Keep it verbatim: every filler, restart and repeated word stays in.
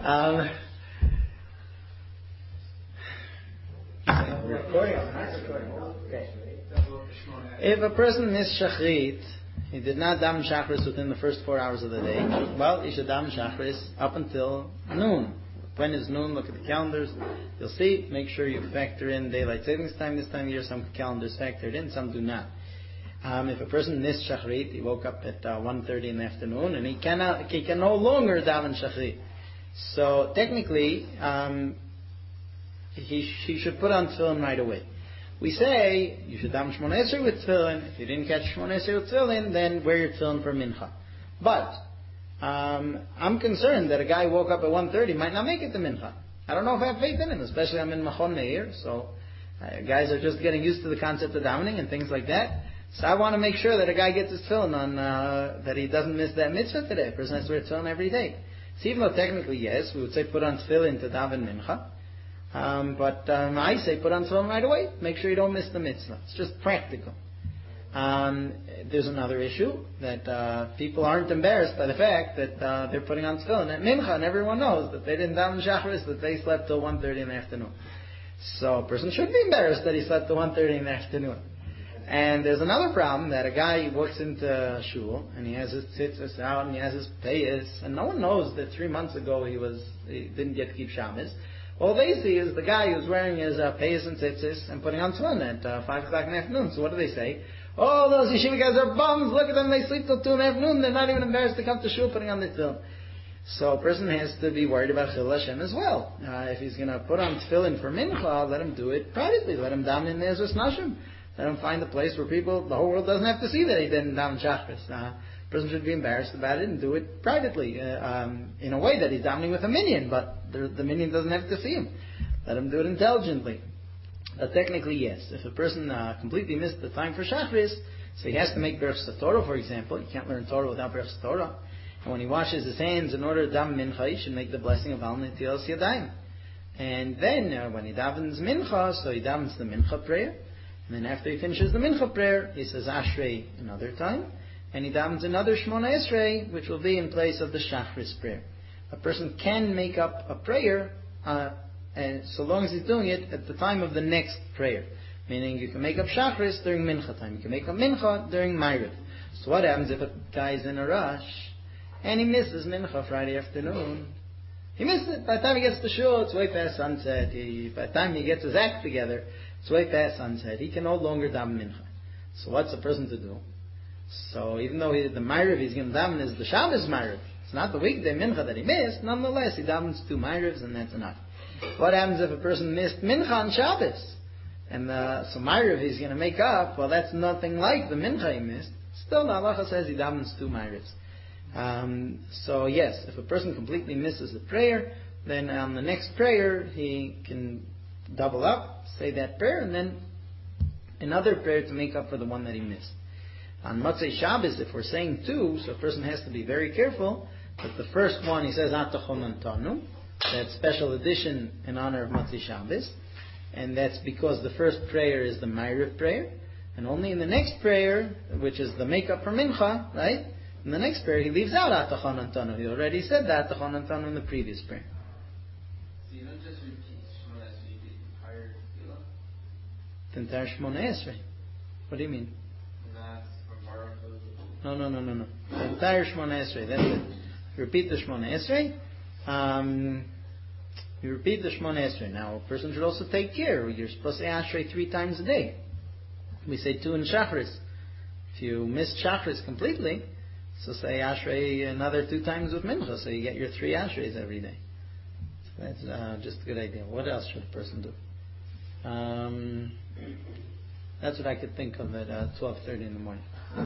um, recording. Okay. If a person missed Shachrit, he did not daven Shachris within the first four hours of the day, well, he should daven Shachris up until noon. When is noon? Look at the calendars. You'll see. Make sure you factor in daylight savings time this time of year. Some calendars factored in, some do not. Um, if a person missed Shachrit, he woke up at uh, one thirty in the afternoon, and he cannot, he can no longer daven Shachrit. So technically, um, he, he should put on tefillin right away. We say you should daven Shmoneh Esrei with tefillin. If you didn't catch Shmoneh Esrei with tefillin, then wear your tefillin for mincha. But um, I'm concerned that a guy who woke up at one thirty might not make it to mincha. I don't know if I have faith in him, especially I'm in Machon Meir, so uh, guys are just getting used to the concept of davening and things like that. So I want to make sure that a guy gets his tefillin on, uh, that he doesn't miss that mitzvah today. A person has to wear tefillin every day. So even though technically, yes, we would say put on tefillin to daven mincha, um, but um, I say put on tefillin right away. Make sure you don't miss the mitzvah. It's just practical. Um, there's another issue, that uh, people aren't embarrassed by the fact that uh, they're putting on tefillin at mincha, and everyone knows that they didn't daven Shachris, that they slept till one thirty in the afternoon. So a person shouldn't be embarrassed that he slept till one thirty in the afternoon. And there's another problem, that a guy walks into shul and he has his tzitzis out and he has his payas, and no one knows that three months ago he was he didn't get to keep Shabbos. All they see is the guy who's wearing his uh, payas and tzitzis and putting on tefillin at uh, five o'clock in the afternoon. So what do they say? Oh, those yeshiva guys are bums. Look at them; they sleep till two in the afternoon. They're not even embarrassed to come to shul putting on the tefillin. So a person has to be worried about Chil Hashem as well. Uh, if he's going to put on tefillin for mincha, let him do it privately. Let him daven in the Ezras Nashim. Let him find a place where people, the whole world doesn't have to see that he didn't daven Shachris. Uh, a person should be embarrassed about it and do it privately, uh, um, in a way that he's davening with a minion, but the, the minion doesn't have to see him. Let him do it intelligently. But technically, yes. If a person uh, completely missed the time for Shachris, so he has to make Berachas Torah, for example. You can't learn Torah without Berachas Torah. And when he washes his hands in order to daven mincha, he should make the blessing of Al Netilas Yadayim. And then, uh, when he davens mincha, so he davens the mincha prayer. And then after he finishes the mincha prayer, he says Ashrei another time. And he davens another Shmoneh Esrei, which will be in place of the Shachris prayer. A person can make up a prayer, uh, and so long as he's doing it at the time of the next prayer. Meaning you can make up Shachris during mincha time. You can make up mincha during Ma'ariv. So what happens if a guy is in a rush and he misses mincha Friday afternoon? He missed it. By the time he gets to shul, it's way past sunset. He, by the time he gets his act together, it's way past sunset. He can no longer daven mincha. So what's a person to do? So even though he, the Ma'ariv he's going to daven is the Shabbos Ma'ariv, it's not the weekday mincha that he missed, nonetheless he davens two Ma'arivs and that's enough. What happens if a person missed mincha on Shabbos? And uh, so Ma'ariv he's going to make up, well that's nothing like the mincha he missed. Still the halacha says he davens two Ma'arivs. Um, so yes, if a person completely misses the prayer, then on the next prayer he can double up, say that prayer, and then another prayer to make up for the one that he missed. On Motzei Shabbos, if we're saying two, so a person has to be very careful that the first one he says Atachon Antanu, that special edition in honor of Motzei Shabbos, and that's because the first prayer is the Ma'ariv prayer, and only in the next prayer, which is the makeup for Mincha, right? In the next prayer he leaves out Atachon Antanu. He already said that Atachon Antanu in the previous prayer. So you don't just repeat Shmoneh Esrei, you repeat the entire Tefillah? The entire Shmoneh Esrei. What do you mean? Not from Baruch to... No, no, no, no, no. The entire Shmoneh Esrei. That's it. You repeat the Shmoneh Esrei. Um, you repeat the Shmoneh Esrei. Now, a person should also take care. You're supposed to say Ashrei three times a day. We say two in Shachris. If you miss Shachris completely, so say Ashrei another two times with Mincha, so you get your three Ashreis every day. So that's uh, just a good idea. What else should a person do? Um, that's what I could think of at uh, twelve thirty in the morning.